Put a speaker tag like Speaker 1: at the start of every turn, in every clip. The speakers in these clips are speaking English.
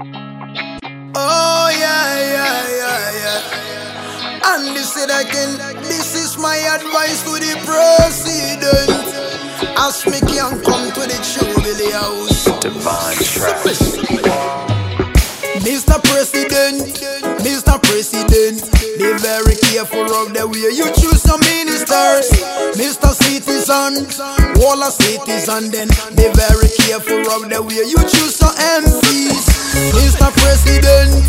Speaker 1: Oh yeah. And this is again, this is my advice to the president. Ask me can come to the Jubilee House.
Speaker 2: Divine Travis.
Speaker 1: Mr. President, be very careful of the way you choose your ministers. Mr. Citizen, all a citizen, then be very careful of the way you choose your MPs. Mr. President,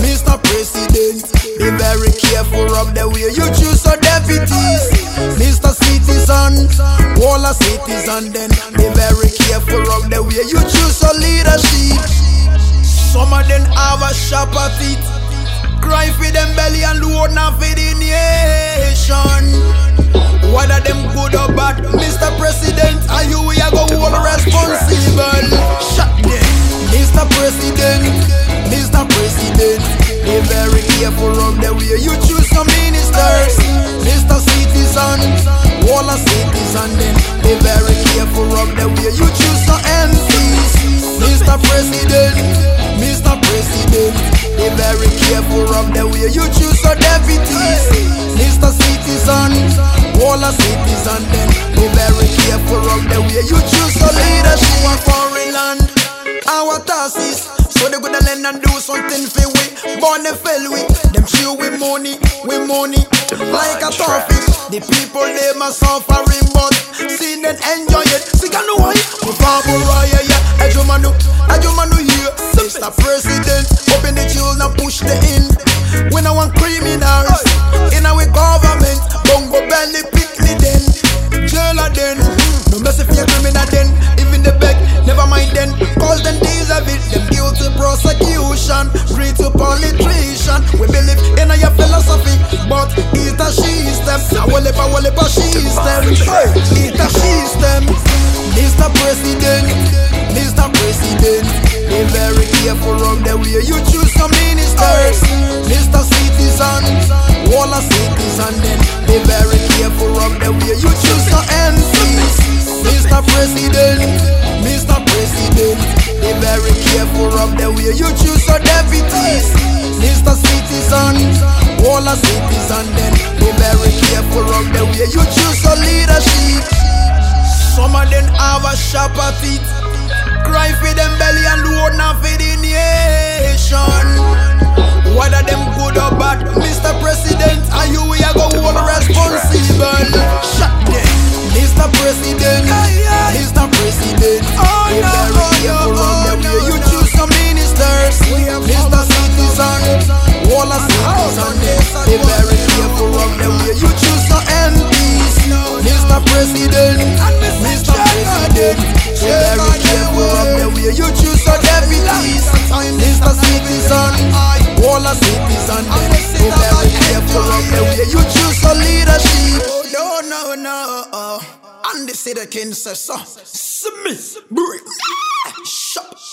Speaker 1: be very careful of the way you choose your deputies. Mr. Citizen, all a citizen, then be very careful of the way you choose your leadership. Some of them have a sharp at it, cry for them belly and load not for the nation. Whether them good or bad, Mr. President, are you we are go hold responsible? Shut them. Mr. President, be very careful of the way you choose your ministers. Mr. Citizen, all a citizen, then be very careful of the way you choose your MPs. Mr. President, be very careful of the way you choose your deputies. Mr. Citizen, all a citizen, then be very careful of the way you choose your leadership. Our foreign land, our taxes, so they gonna lend and do something for we. Born and fell with them chew with money, like a topic. The people they must suffering, but see them enjoy it. See can know why? Ejumanu here, Mr. President, open the children and push the in. When I want criminals in our government, bongo belly pick me then, jailer then. No mercy for your criminal then, even the beg, never mind then. Cause them deserve it, them guilty prosecution, greed to politician. We believe in your philosophy, but it's a system. I will live a system. It's a system. Mr. President, be very careful of the way you choose your ministers. Mr. Citizen, all a citizen, then be very careful of the way you choose your MPs. Mr. President, be very careful of the way you choose your deputies. Mr. Citizen, all a citizen, then be very careful of the way you choose your leadership. Some of them have a sharp at it, cry for them belly and load not for the nation. Whether them good or bad, Mr. President, are you we are go hold responsible? Shut them. Mr. President, be very careful of the way you choose your ministers. Mr. Citizen, all a citizen, be very careful of the way you choose your MPs. Mr. President, be very careful of the way you choose your deputies. Mr. Citizen, all a citizen, be very careful of the way you choose your leadership. No. And they say the king says so. Smith, break. Shut.